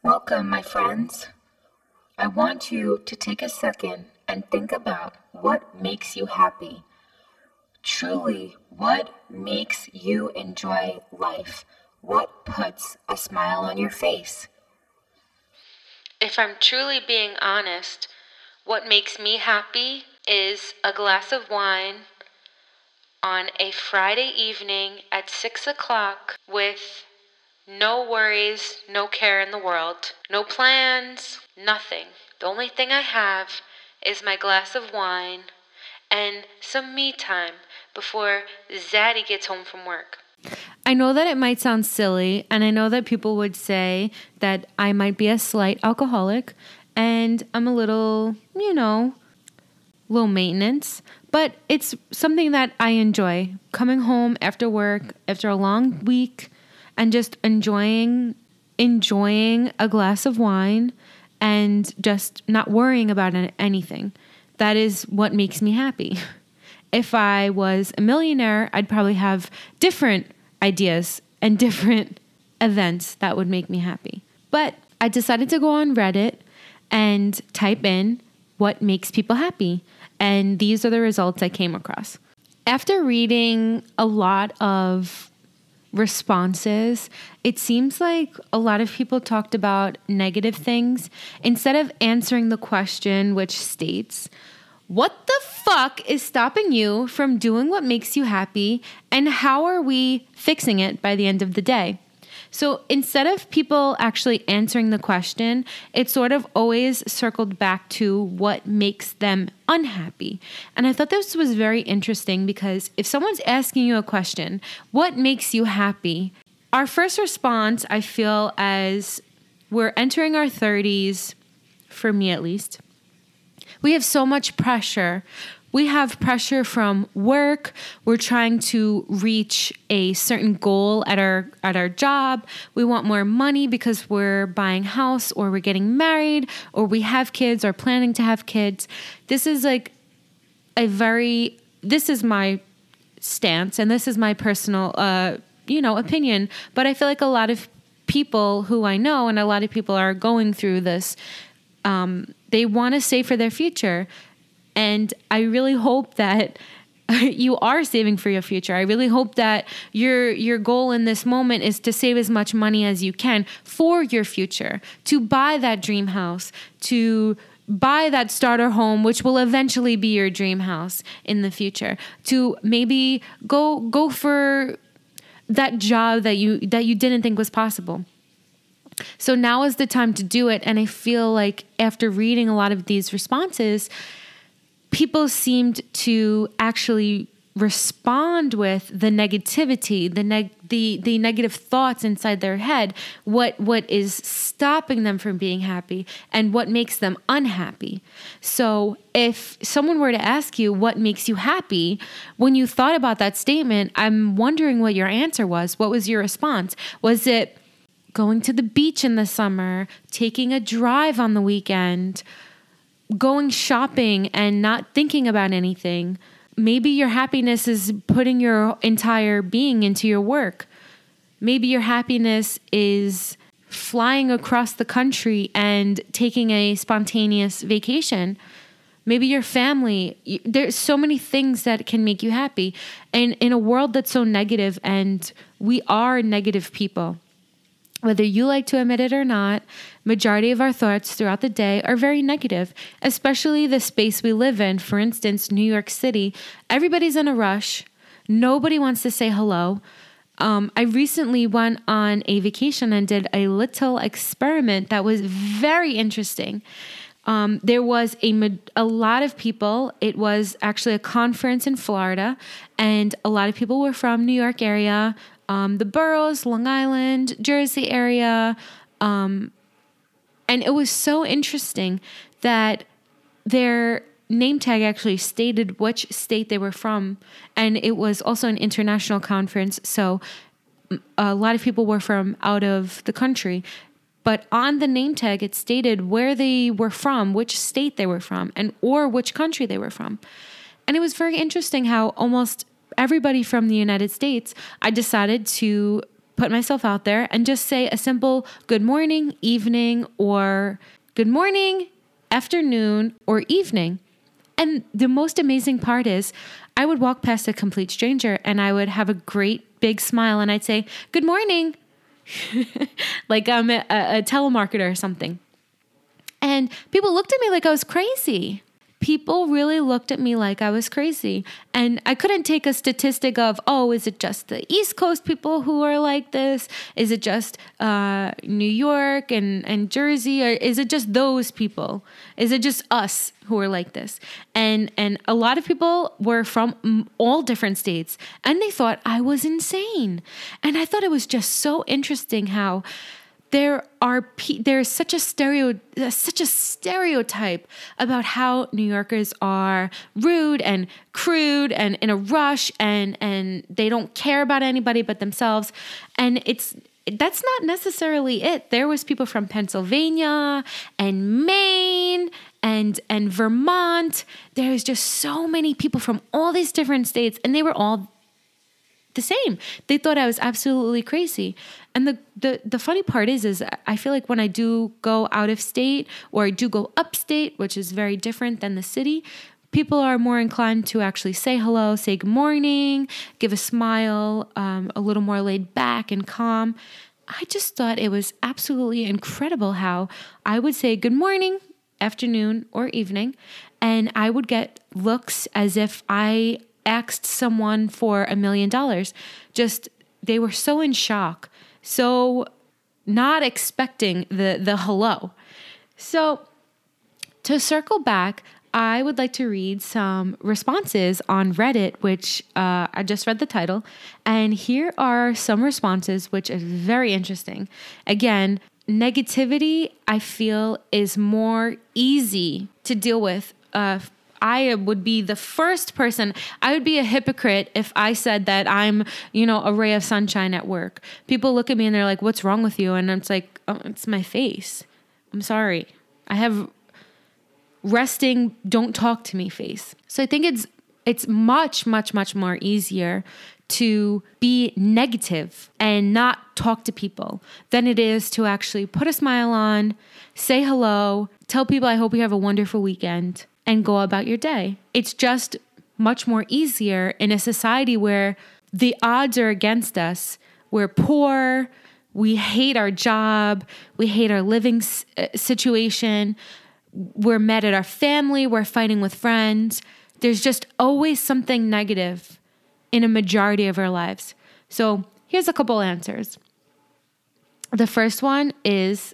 Welcome, my friends. I want you to take a second and think about what makes you happy. Truly, what makes you enjoy life? What puts a smile on your face? If I'm truly being honest, what makes me happy is a glass of wine on a Friday evening at 6 o'clock with no worries, no care in the world, no plans, nothing. The only thing I have is my glass of wine and some me time before Zaddy gets home from work. I know that it might sound silly, and I know that people would say that I might be a slight alcoholic, and I'm a little, low maintenance, but it's something that I enjoy. Coming home after work, after a long week, and just enjoying a glass of wine and just not worrying about anything. That is what makes me happy. If I was a millionaire, I'd probably have different ideas and different events that would make me happy. But I decided to go on Reddit and type in what makes people happy. And these are the results I came across. After reading a lot of responses, it seems like a lot of people talked about negative things instead of answering the question, which states, what the fuck is stopping you from doing what makes you happy, and how are we fixing it by the end of the day? So instead of people actually answering the question, it sort of always circled back to what makes them unhappy. And I thought this was very interesting because if someone's asking you a question, what makes you happy? Our first response, I feel, as we're entering our 30s, for me at least, we have so much pressure. We have pressure from work. We're trying to reach a certain goal at our job. We want more money because we're buying a house, or we're getting married, or we have kids or planning to have kids. This is like this is my stance, and this is my personal opinion, but I feel like a lot of people who I know, and a lot of people are going through this, they want to save for their future. And I really hope that you are saving for your future. I really hope that your goal in this moment is to save as much money as you can for your future, to buy that dream house, to buy that starter home, which will eventually be your dream house in the future, to maybe go for that job that you didn't think was possible. So now is the time to do it. And I feel like after reading a lot of these responses, people seemed to actually respond with the negativity, the negative thoughts inside their head, what is stopping them from being happy and what makes them unhappy. So if someone were to ask you what makes you happy, when you thought about that statement, I'm wondering what your answer was. What was your response? Was it going to the beach in the summer, taking a drive on the weekend, going shopping and not thinking about anything? Maybe your happiness is putting your entire being into your work. Maybe your happiness is flying across the country and taking a spontaneous vacation. Maybe your family. There's so many things that can make you happy. And in a world that's so negative, and we are negative people, whether you like to admit it or not, majority of our thoughts throughout the day are very negative, especially the space we live in. For instance, New York City, everybody's in a rush. Nobody wants to say hello. I recently went on a vacation and did a little experiment that was very interesting. There was a lot of people. It was actually a conference in Florida, and a lot of people were from New York area, the boroughs, Long Island, Jersey area. And it was so interesting that their name tag actually stated which state they were from. And it was also an international conference. So a lot of people were from out of the country. But on the name tag, it stated where they were from, which state they were from, or which country they were from. And it was very interesting how almost everybody from the United States, I decided to put myself out there and just say a simple good morning, evening, or good morning, afternoon, or evening. And the most amazing part is I would walk past a complete stranger and I would have a great big smile and I'd say, good morning, like I'm a telemarketer or something. And people looked at me like I was crazy. People really looked at me like I was crazy. And I couldn't take a statistic of, oh, is it just the East Coast people who are like this? Is it just New York and Jersey? Or is it just those people? Is it just us who are like this? And a lot of people were from all different states. And they thought I was insane. And I thought it was just so interesting how there's such a stereotype about how New Yorkers are rude and crude and in a rush and they don't care about anybody but themselves. And that's not necessarily it. There was people from Pennsylvania and Maine and Vermont. There's just so many people from all these different states, and they were all the same. They thought I was absolutely crazy. And the funny part is I feel like when I do go out of state or I do go upstate, which is very different than the city, people are more inclined to actually say hello, say good morning, give a smile, a little more laid back and calm. I just thought it was absolutely incredible how I would say good morning, afternoon, or evening, and I would get looks as if I asked someone for $1 million. Just, they were so in shock, so not expecting the hello. So to circle back, I would like to read some responses on Reddit, which I just read the title. And here are some responses, which is very interesting. Again, negativity, I feel, is more easy to deal with. I would be the first person. I would be a hypocrite if I said that I'm, a ray of sunshine at work. People look at me and they're like, what's wrong with you? And it's like, oh, it's my face. I'm sorry. I have resting, don't talk to me face. So I think it's much, much, much more easier to be negative and not talk to people than it is to actually put a smile on, say hello, tell people I hope you have a wonderful weekend, and go about your day. It's just much more easier in a society where the odds are against us. We're poor, we hate our job, we hate our living situation, we're mad at our family, we're fighting with friends. There's just always something negative in a majority of our lives. So here's a couple answers. The first one is,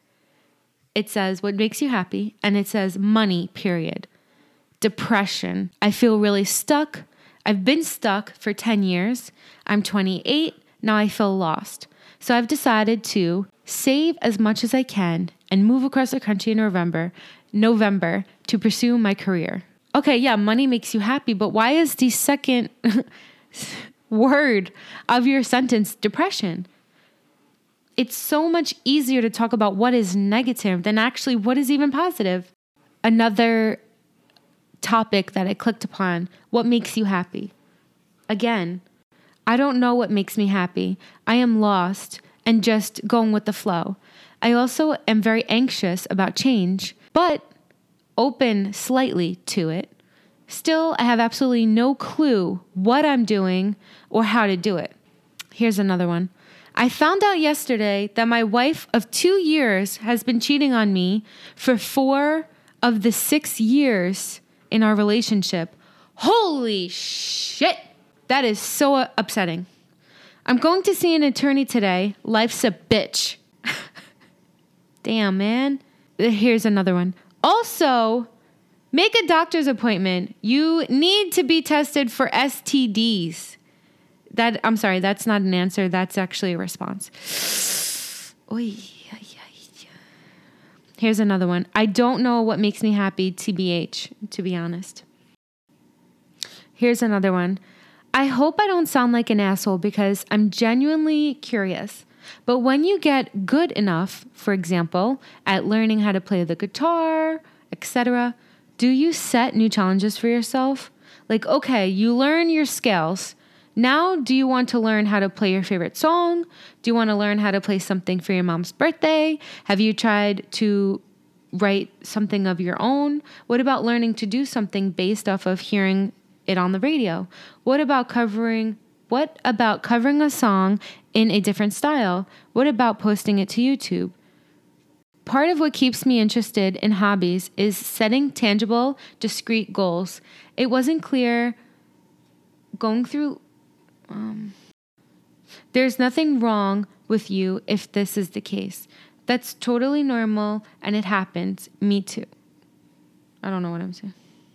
it says, what makes you happy? And it says money, period. Depression. I feel really stuck. I've been stuck for 10 years. I'm 28. Now I feel lost. So I've decided to save as much as I can and move across the country in November to pursue my career. Okay, yeah, money makes you happy, but why is the second word of your sentence depression? It's so much easier to talk about what is negative than actually what is even positive. Another topic that I clicked upon, what makes you happy? Again, I don't know what makes me happy. I am lost and just going with the flow. I also am very anxious about change, but open slightly to it. Still, I have absolutely no clue what I'm doing or how to do it. Here's another one. I found out yesterday that my wife of 2 years has been cheating on me for 4 of the 6 years in our relationship. Holy shit! That is so upsetting. I'm going to see an attorney today. Life's a bitch. Damn, man. Here's another one. Also, make a doctor's appointment. You need to be tested for STDs. I'm sorry, that's not an answer. That's actually a response. Oy. Here's another one. I don't know what makes me happy, TBH, to be honest. Here's another one. I hope I don't sound like an asshole because I'm genuinely curious. But when you get good enough, for example, at learning how to play the guitar, etc., do you set new challenges for yourself? Like, okay, you learn your scales. Now, do you want to learn how to play your favorite song? Do you want to learn how to play something for your mom's birthday? Have you tried to write something of your own? What about learning to do something based off of hearing it on the radio? What about covering a song in a different style? What about posting it to YouTube? Part of what keeps me interested in hobbies is setting tangible, discrete goals. It wasn't clear going through... There's nothing wrong with you if this is the case. That's totally normal and it happens. Me too. I don't know what I'm saying.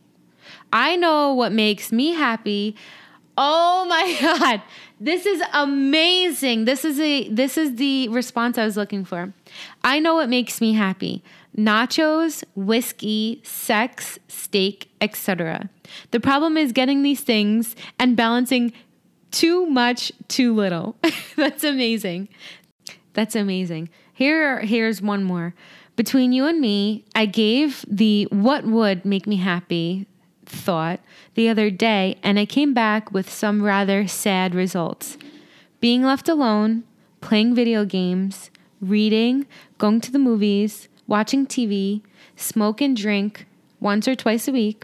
I know what makes me happy. Oh my God. This is amazing. This is the response I was looking for. I know what makes me happy. Nachos, whiskey, sex, steak, etc. The problem is getting these things and balancing too much, too little. That's amazing. That's amazing. Here's one more. Between you and me, I gave the what would make me happy thought the other day, and I came back with some rather sad results. Being left alone, playing video games, reading, going to the movies, watching TV, smoke and drink once or twice a week,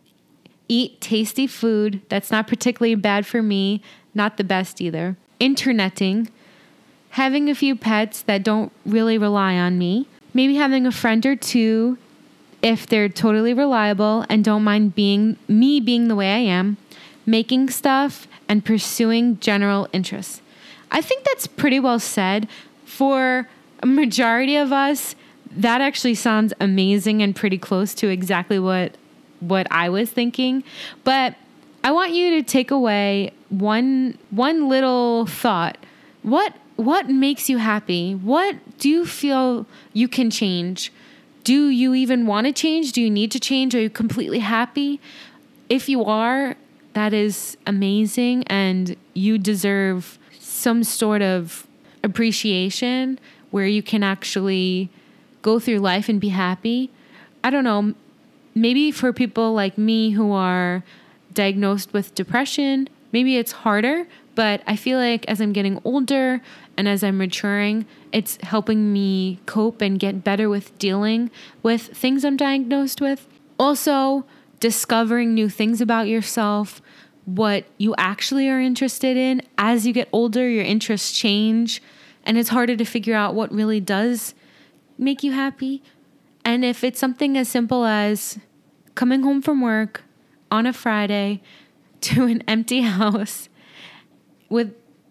eat tasty food that's not particularly bad for me, not the best either, interneting, having a few pets that don't really rely on me, maybe having a friend or two if they're totally reliable and don't mind being the way I am, making stuff, and pursuing general interests. I think that's pretty well said. For a majority of us, that actually sounds amazing and pretty close to exactly what I was thinking. But I want you to take away one little thought. What makes you happy? What do you feel you can change? Do you even want to change? Do you need to change? Are you completely happy? If you are, that is amazing, and you deserve some sort of appreciation where you can actually go through life and be happy. I don't know, maybe for people like me who are diagnosed with depression, maybe it's harder, but I feel like as I'm getting older and as I'm maturing, it's helping me cope and get better with dealing with things I'm diagnosed with. Also, discovering new things about yourself, what you actually are interested in. As you get older, your interests change, and it's harder to figure out what really does make you happy. And if it's something as simple as coming home from work on a Friday to an empty house with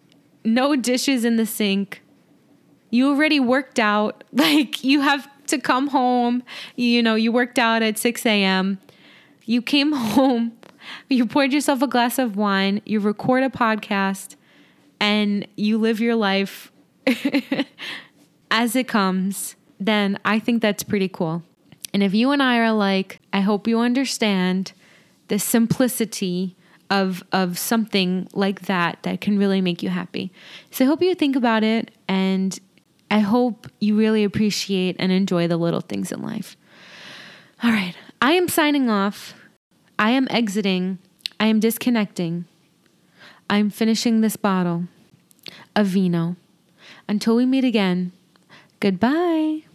no dishes in the sink, you already worked out, like you have to come home, you worked out at 6 a.m., you came home, you poured yourself a glass of wine, you record a podcast, and you live your life as it comes, then I think that's pretty cool. And if you and I are alike, I hope you understand the simplicity of something like that can really make you happy. So I hope you think about it, and I hope you really appreciate and enjoy the little things in life. All right. I am signing off. I am exiting. I am disconnecting. I'm finishing this bottle of vino. Until we meet again, goodbye.